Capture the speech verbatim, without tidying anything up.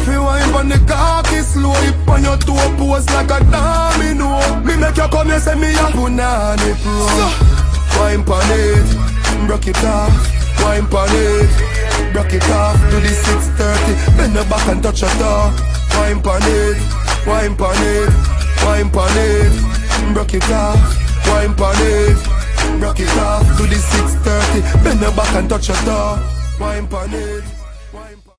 fi wine pon the cocky slow. Hip on your toe pose like a domino. Me make you come here say me a punani pro. Wine pon it, broke it off. Wine pon it, broke it off. Do the six thirty, bend your back and touch your toe. Wine pon it, wine pon it, wine pon it, broke it off. Wine pon it, broke it off. Do the six thirty, bend your back and touch your toe. Wine pon it.